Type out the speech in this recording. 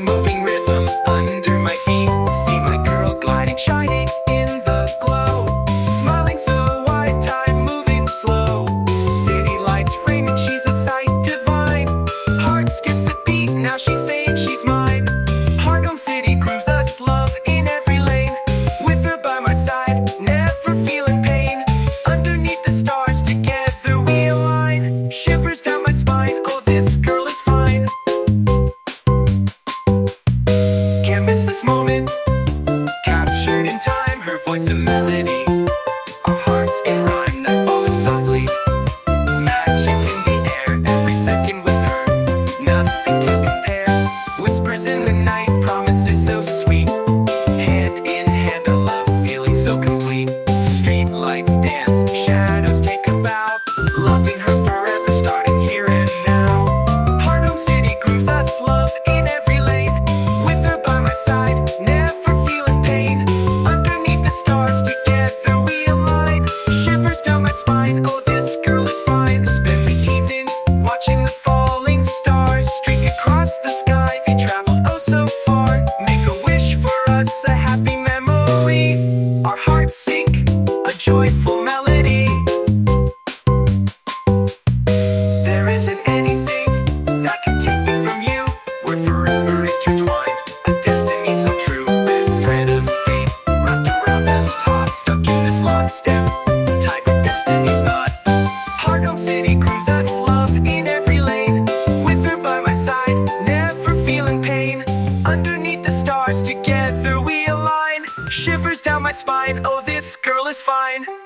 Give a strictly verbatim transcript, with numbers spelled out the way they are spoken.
moving rhythm under my feet. See my girl gliding, shining in the glow, smiling so wide, time moving slow. City lights framing, she's a sight divine. Heart skips a beat, now she's saying she's mine. Hardhome City grooves us, love in every lane. With her by my side, never feeling pain. Underneath the stars, together we align. Shivers down my spine, oh this girl is fine. Can't miss this moment, captured in time. Her voice a melody, our hearts can rhyme. Night falling softly, magic in the air. Every second with her, nothing can compare. Whispers in the night, promises so sweet. Hand in hand, a love feeling so complete. Street lights dance, shadows take a bow. Loving her forever, starting here and now. Hardhome City grooves us, love in every lane. With her by my side, never feeling pain. Underneath the stars, together we align. Shivers down my spine, oh this girl is fine. Spend the evening watching the falling stars streak across the sky. They traveled oh so far. Make a wish for us, a happy memory. Our hearts sink, a joyful melody. There isn't anything that can take me from you. We're forever intertwined, a destiny so true. The thread of fate wrapped around us, taut, stuck in this lockstep, tied with destiny's knot. Hardhome City grooves us, love in every lane. With her by my side, never feeling pain. Underneath the stars, together we align. Shivers down my spine, oh this girl is fine.